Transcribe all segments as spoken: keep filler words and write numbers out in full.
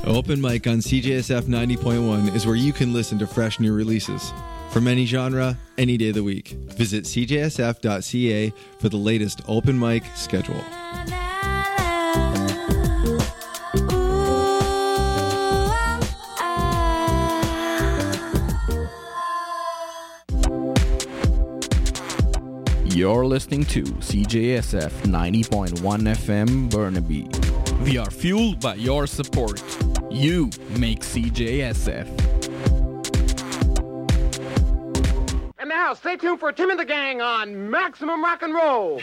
Open Mic on C J S F ninety point one is where you can listen to fresh new releases. From any genre, any day of the week. Visit c j s f dot c a for the latest open mic schedule. You're listening to C J S F ninety point one F M Burnaby. We are fueled by your support. You make C J S F. And now, stay tuned for Tim and the Gang on Maximum Rock and Roll.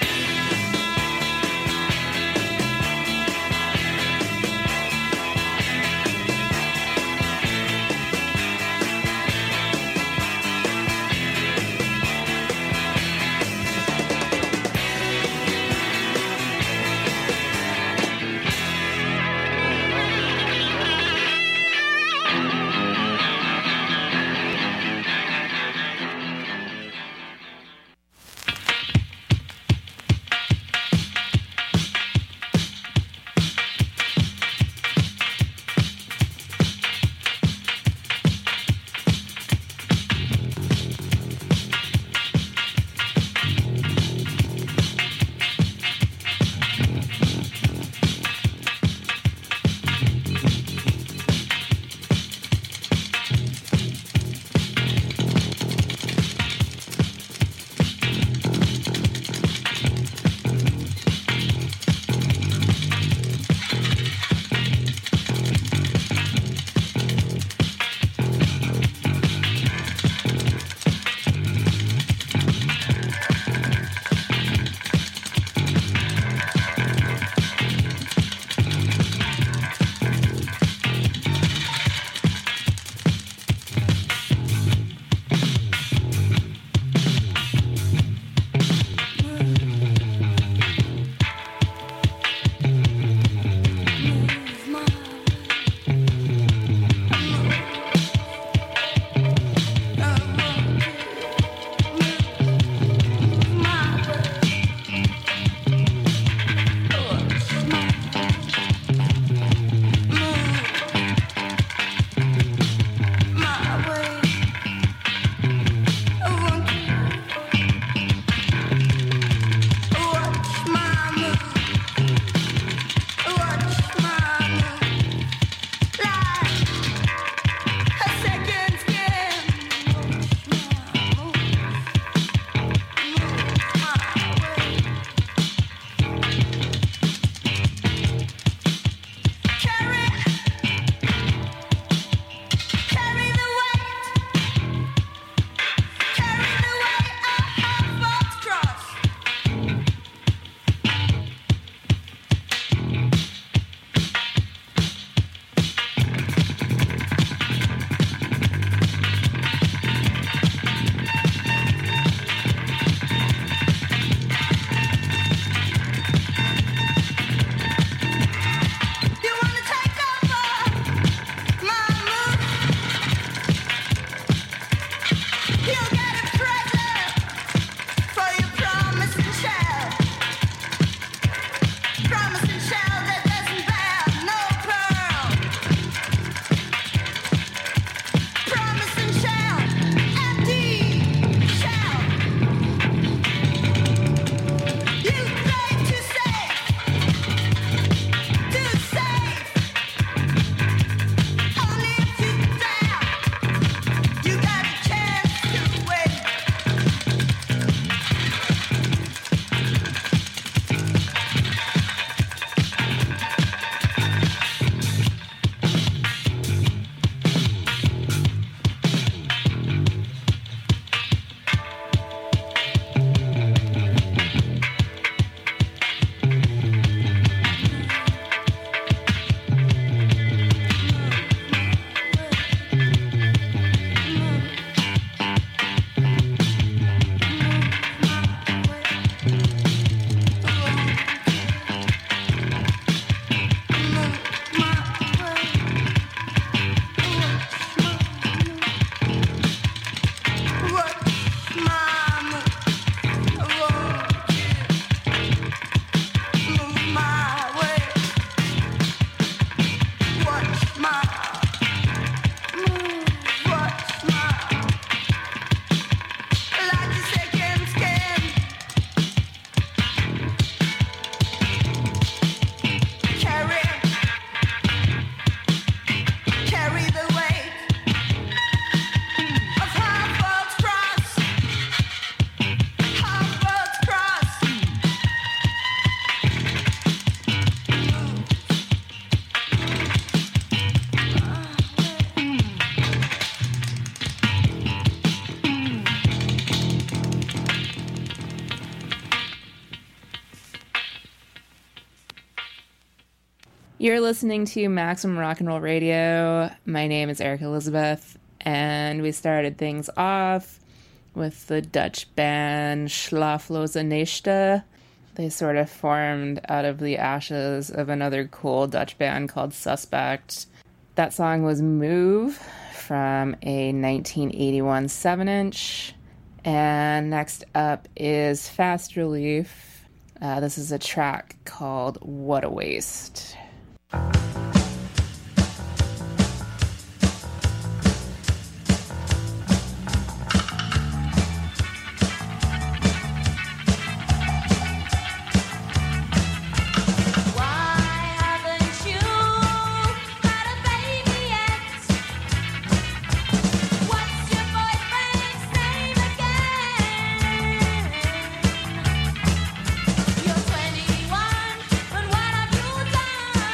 You're listening to Maximum Rock and Roll Radio. My name is Erica Elizabeth, and we started things off with the Dutch band Schlafloze Nächte. They sort of formed out of the ashes of another cool Dutch band called Suspect. That song was Move from a nineteen eighty-one seven inch. And next up is Fast Relief. Uh, this is a track called What a Waste. You're twenty-one, but what have you done?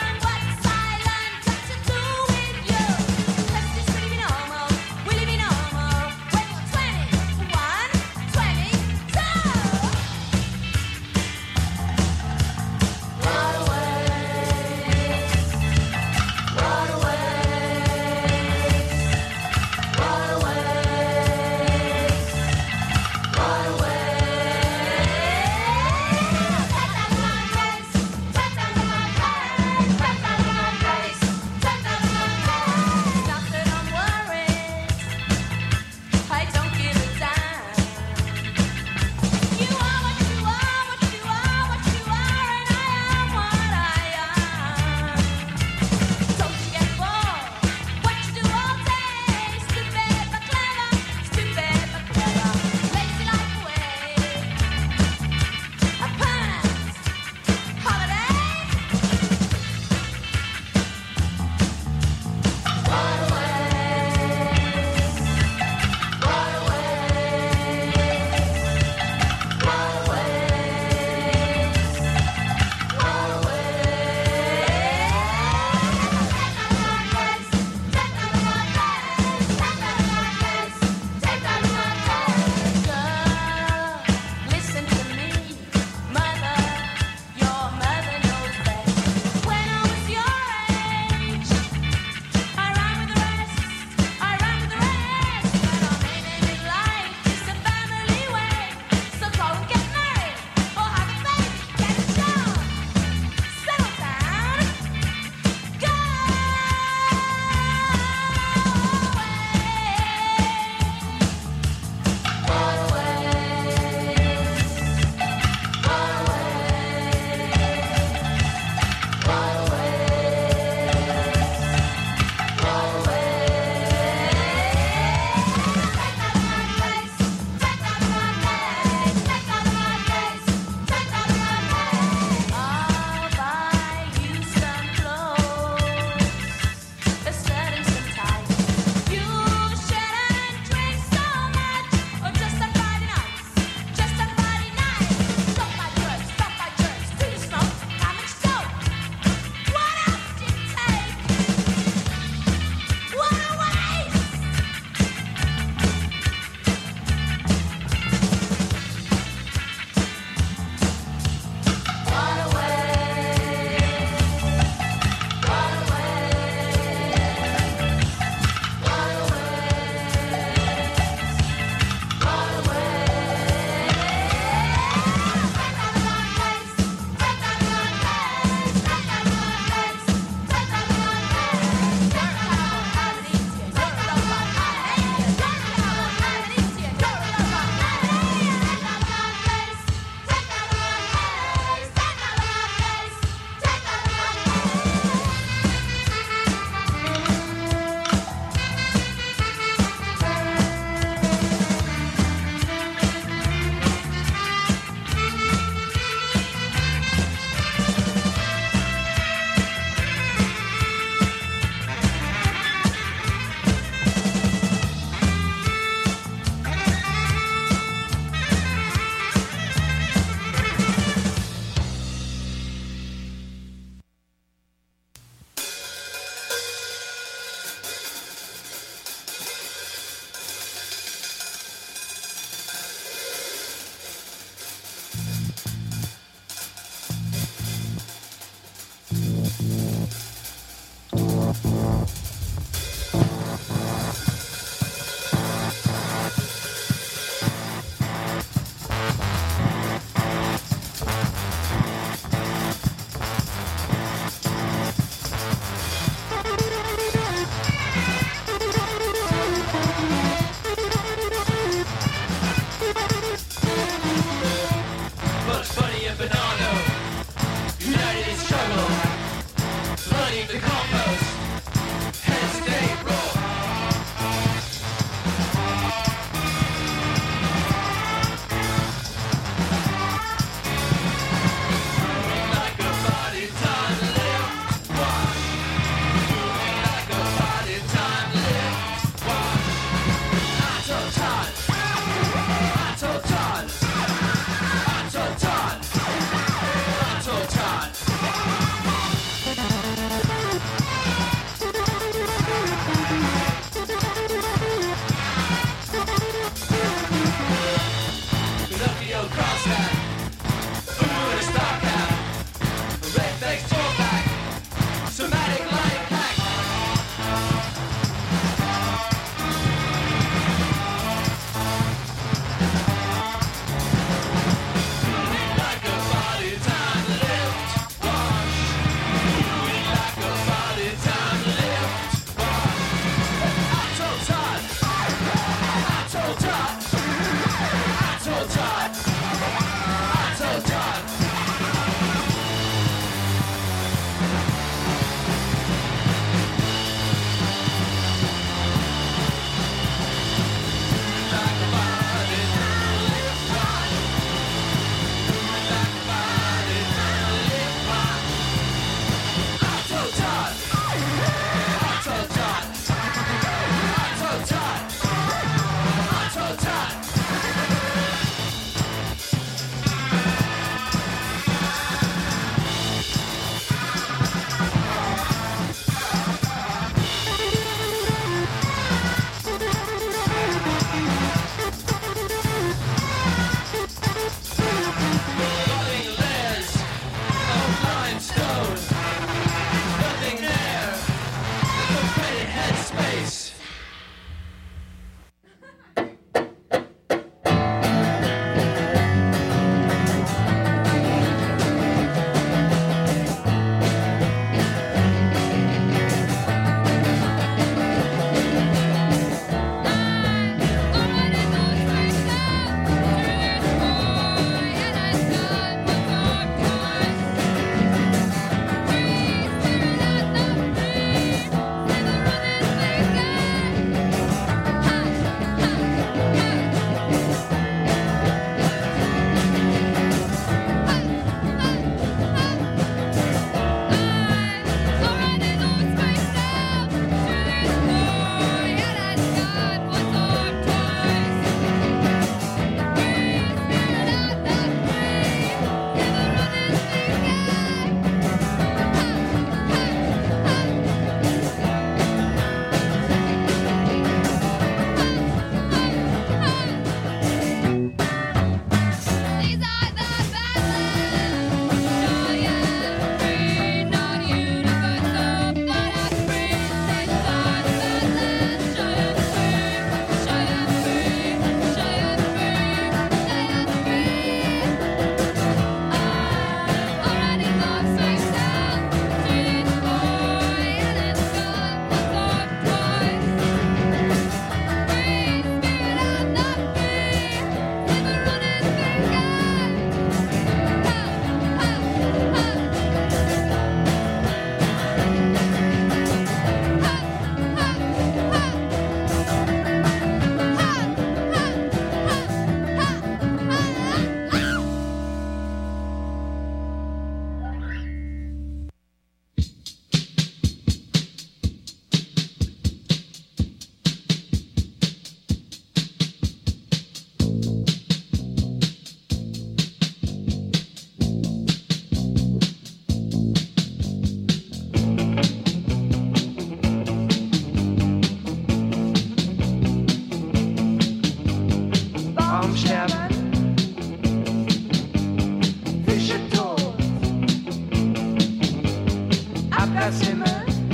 Erdgashimmel.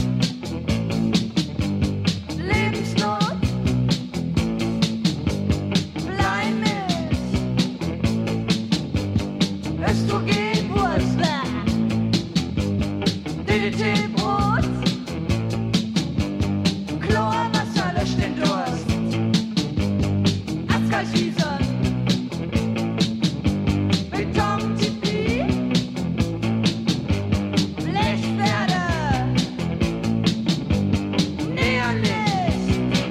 Lebensnot, Bleimis, Östrogenwurzel, D D T-Brot, Chlorwasser löscht den Durst, Askalschießen, Beton-Tipi, Blechpferde, Neonlicht.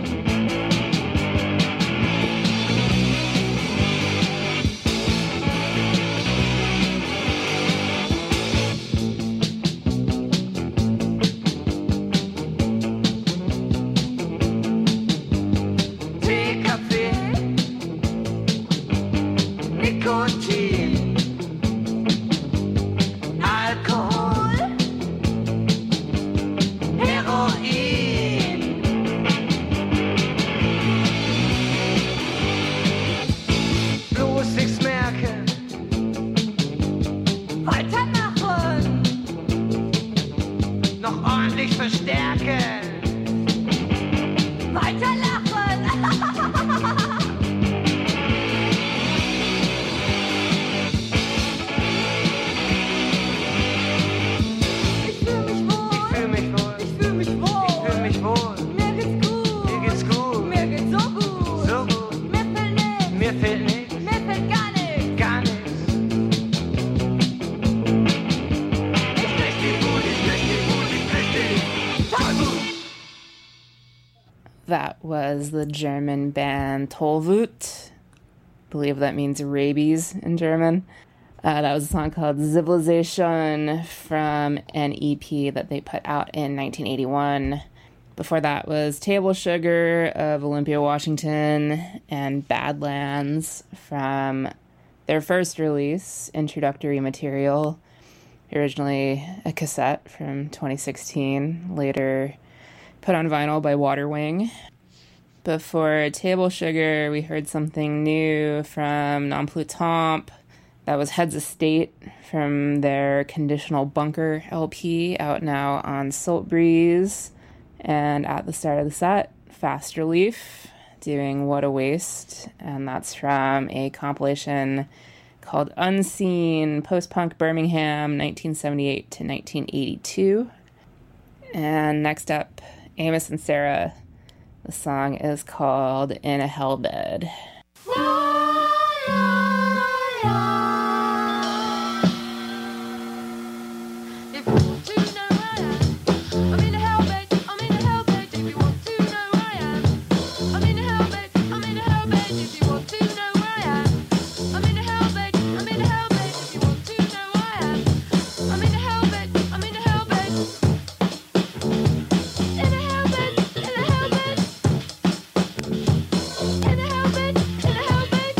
Tee, Kaffee, Nikotin, Alkohol, Heroin. Bloß nichts merken, weitermachen, noch ordentlich verstärken, weiterlachen. Ich fühl mich wohl. Ich fühl mich wohl. Ich fühl mich wohl. Mir geht's gut. Mir geht's gut. Mir geht's so gut. So gut. Mir fehlt nichts. Mir fehlt nichts. Mir fehlt gar nichts. Gar nichts. Ich richtig gut. Ich richtig gut. Ich richtig toll gut. That was the German band Tollwut. I believe that means rabies in German. Uh, that was a song called Zivilisation from an E P that they put out in nineteen eighty-one. Before that was Table Sugar of Olympia, Washington, and Badlands from their first release, Introductory Material, originally a cassette from twenty sixteen, later put on vinyl by Waterwing. Before Table Sugar, we heard something new from Non Plus Tomp. That was Heads of State from their Conditional Bunker L P, out now on Salt Breeze. And at the start of the set, Fast Relief doing What a Waste. And that's from a compilation called Unseen, Post-Punk Birmingham, nineteen seventy-eight to nineteen eighty-two. And next up, Amos and Sarah. The song is called In a Hellbed. If you want to know where I am, I'm in a hellbed, I'm in a hellbed. If you want to know where I am, I'm in a hellbed, I'm in a hellbed. If you want to know where I am, I'm in a hellbed, I'm in a hellbed. If you want to know where I am, I'm in a hellbed, I'm in a hellbed. In a hellbed, in a hellbed. In a hellbed, in a hellbed.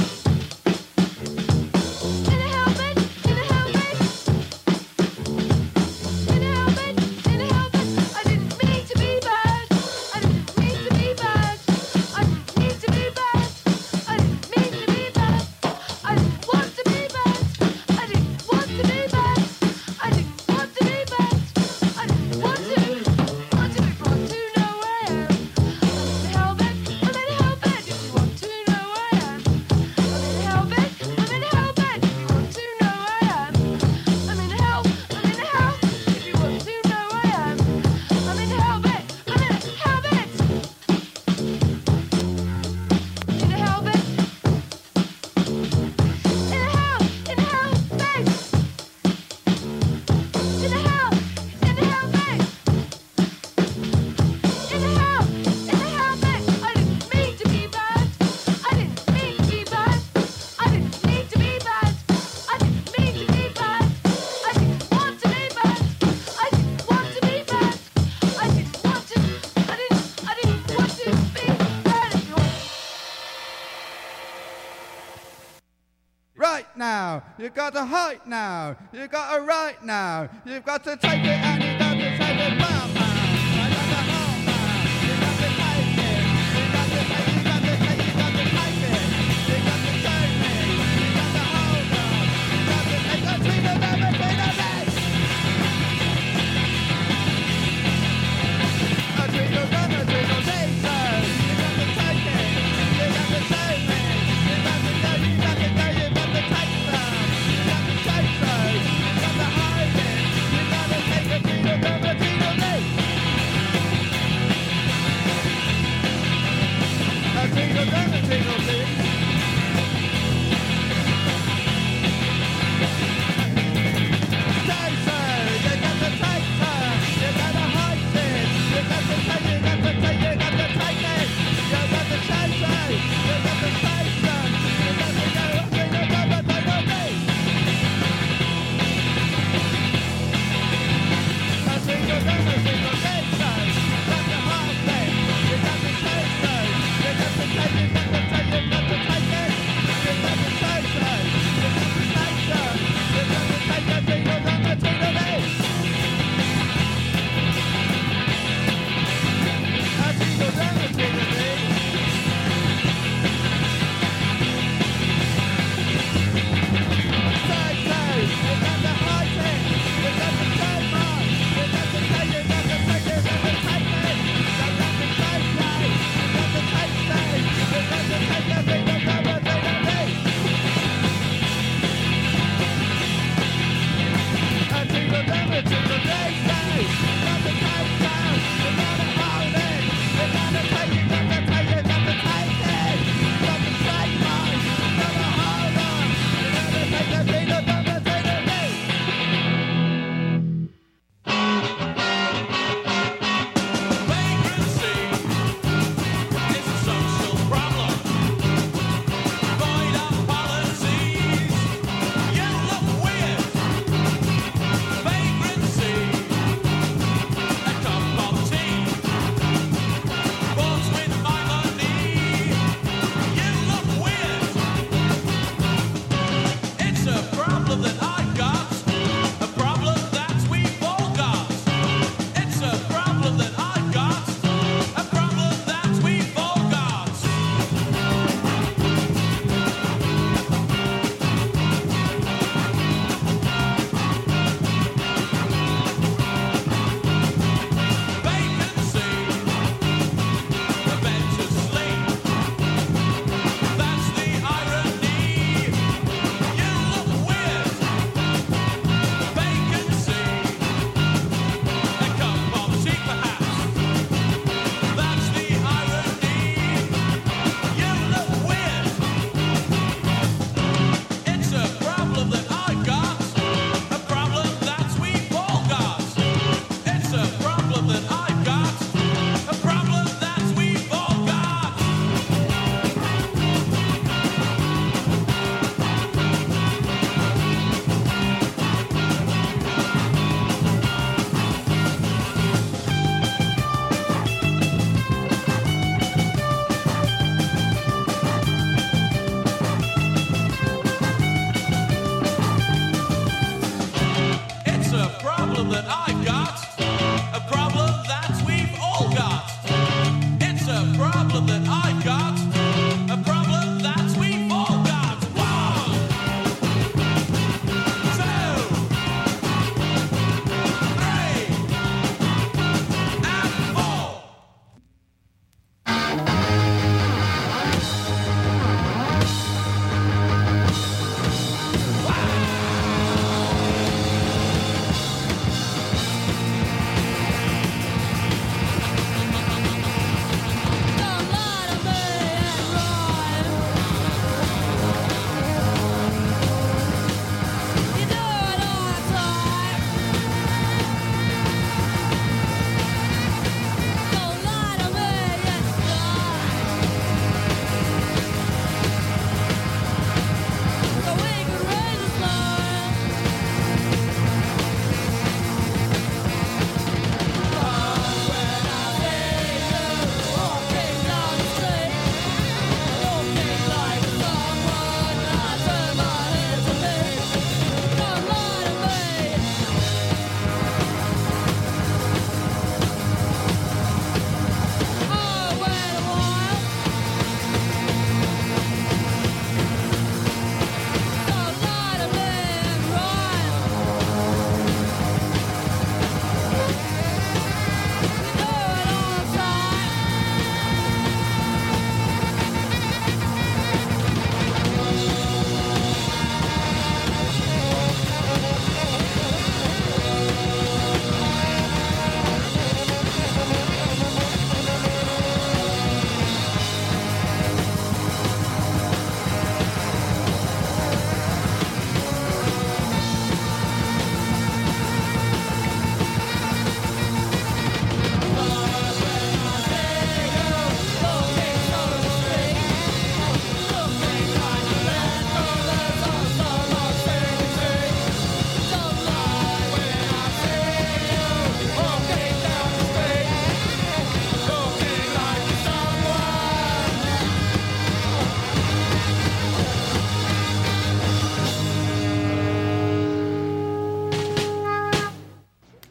now. You got to hide now. You got to write now. You've got to take it and you got to take it well now. I got to hold now. You got to take it. You got to take, you got to take, you got to take it. You got to take me. You got to hold on. You got to take a treat of everything of it.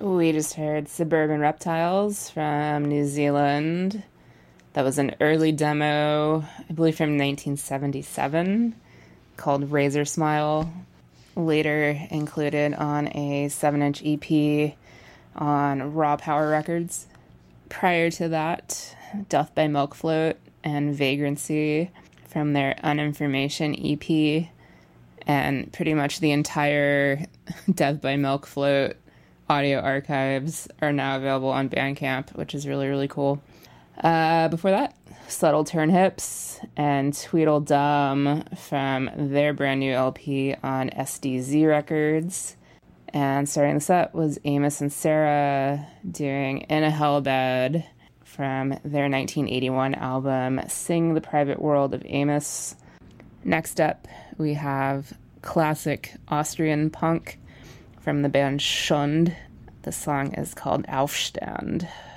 We just heard Suburban Reptiles from New Zealand. That was an early demo, I believe from nineteen seventy-seven, called Razor Smile. Later included on a seven-inch E P on Raw Power Records. Prior to that, Death by Milk Float and Vagrancy from their Uninformation E P, and pretty much the entire Death by Milk Float audio archives are now available on Bandcamp, which is really, really cool. Uh, before that, Subtle Turnhips and Tweedledum from their brand new L P on S D Z Records. And starting the set was Amos and Sarah doing In a Hellbed from their nineteen eighty-one album Sing the Private World of Amos. Next up, we have classic Austrian punk from the band Schund. The song is called Aufstand.